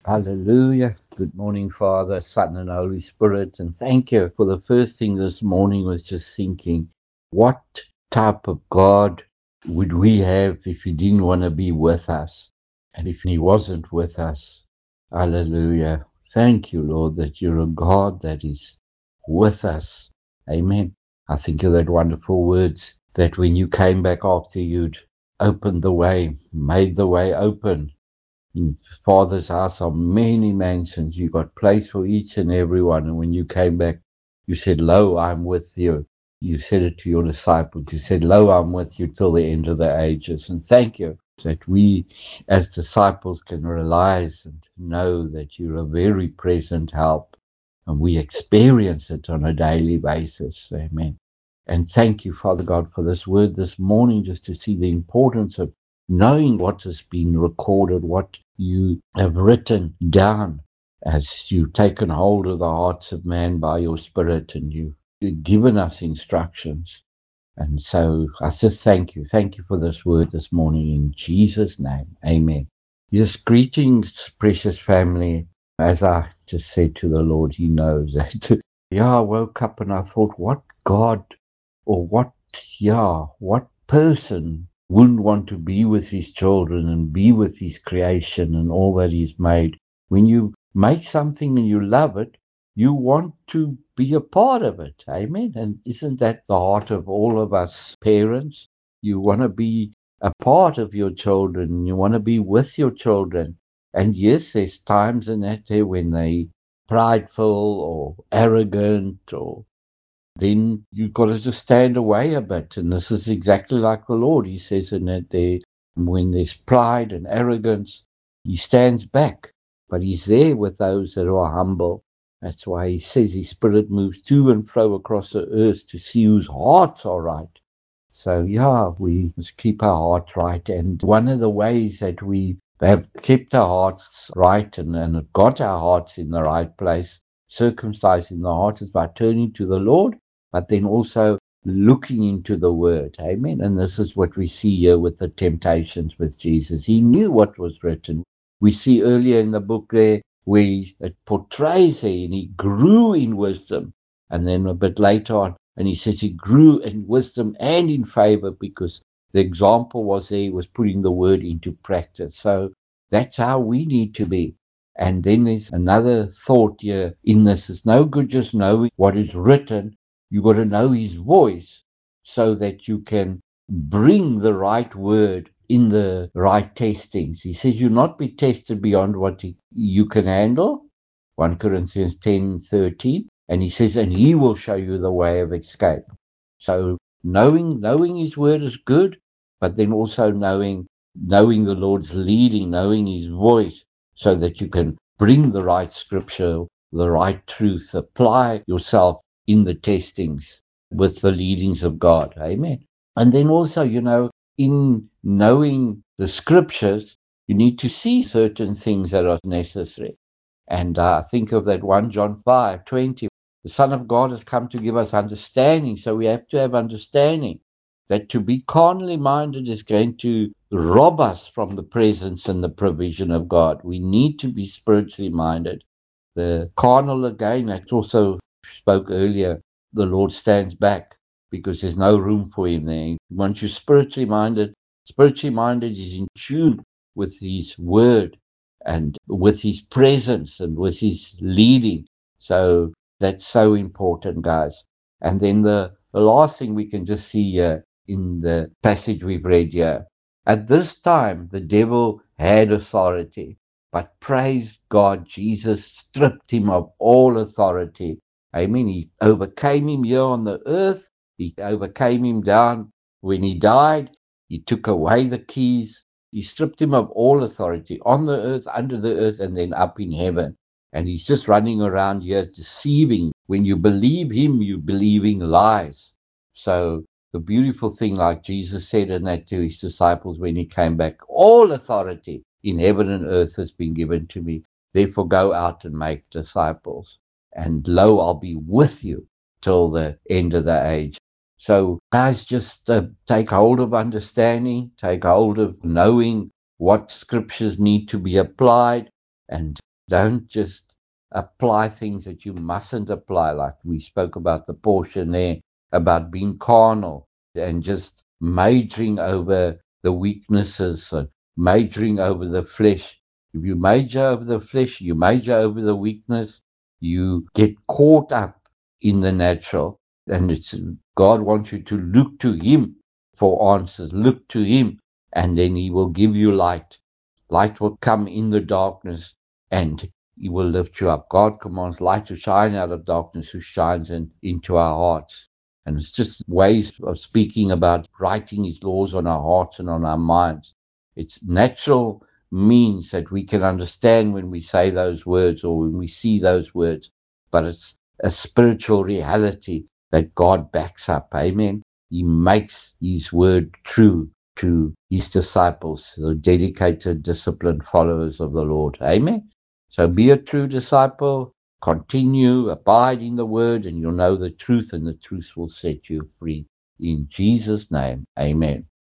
Hallelujah. Good morning, Father, Son, and Holy Spirit. And thank you for the first thing this morning was just thinking, what type of God would we have if He didn't want to be with us? And if He wasn't with us? Hallelujah. Thank you, Lord, that you're a God that is with us. Amen. I think of that wonderful words that when you came back after you'd opened the way, made the way open, in Father's house are many mansions. You got place for each and every one. And when you came back, you said, Lo, I'm with you. You said it to your disciples. You said, Lo, I'm with you till the end of the ages. And thank you that we as disciples can realize and know that you're a very present help. And we experience it on a daily basis. Amen. And thank you, Father God, for this word this morning, just to see the importance of knowing what has been recorded, what you have written down as you've taken hold of the hearts of man by your Spirit and you've given us instructions. And so I just thank you. Thank you for this word this morning in Jesus' name. Amen. Yes, greetings, precious family. As I just said to the Lord, He knows that. Yeah, I woke up and I thought, what God or what person wouldn't want to be with his children and be with his creation and all that he's made? When you make something and you love it, you want to be a part of it. Amen. And isn't that the heart of all of us parents? You want to be a part of your children. You want to be with your children. And yes, there's times in that day when they prideful or arrogant, or then you've got to just stand away a bit. And this is exactly like the Lord. He says in that there, when there's pride and arrogance, He stands back, but He's there with those that are humble. That's why He says His Spirit moves to and fro across the earth to see whose hearts are right. So yeah, we must keep our heart right. And one of the ways that we have kept our hearts right and got our hearts in the right place, circumcising the heart, is by turning to the Lord, but then also looking into the Word. Amen. And this is what we see here with the temptations with Jesus. He knew what was written. We see earlier in the book there where it portrays it, and he grew in wisdom. And then a bit later on, and he says he grew in wisdom and in favor because the example was there, he was putting the word into practice. So that's how we need to be. And then there's another thought here in this. It's no good just knowing what is written. You've got to know his voice so that you can bring the right word in the right testings. He says you'll not be tested beyond what you can handle. 1 Corinthians 10:13. And he says, and he will show you the way of escape. So knowing his word is good, but then also knowing the Lord's leading, knowing his voice, so that you can bring the right scripture, the right truth, apply yourself in the testings with the leadings of God. Amen. And then also, in knowing the scriptures, you need to see certain things that are necessary. And think of that 1 John 5:20. The Son of God has come to give us understanding. So we have to have understanding that to be carnally minded is going to rob us from the presence and the provision of God. We need to be spiritually minded. The carnal, again, that also spoke earlier, the Lord stands back because there's no room for him there. Once you're spiritually minded is in tune with his word and with his presence and with his leading. So that's so important, guys. And then the last thing we can just see here in the passage we've read here. At this time, the devil had authority, but praise God, Jesus stripped him of all authority. Amen. He overcame him here on the earth. He overcame him down when he died. He took away the keys. He stripped him of all authority on the earth, under the earth, and then up in heaven. And he's just running around here deceiving. When you believe him, you're believing lies. So the beautiful thing, like Jesus said in that to his disciples when he came back, all authority in heaven and earth has been given to me. Therefore go out and make disciples. And lo, I'll be with you till the end of the age. So guys, just take hold of understanding, take hold of knowing what scriptures need to be applied, and Don't just apply things that you mustn't apply, like we spoke about the portion there about being carnal and just majoring over the weaknesses and majoring over the flesh. If you major over the flesh, you major over the weakness, you get caught up in the natural. And it's God wants you to look to Him for answers. Look to Him, and then He will give you light. Light will come in the darkness, and He will lift you up. God commands light to shine out of darkness, who shines into our hearts. And it's just ways of speaking about writing His laws on our hearts and on our minds. It's natural means that we can understand when we say those words or when we see those words, but it's a spiritual reality that God backs up. Amen. He makes His word true to His disciples, the dedicated, disciplined followers of the Lord. Amen. So be a true disciple, continue, abide in the word, and you'll know the truth, and the truth will set you free. In Jesus' name, amen.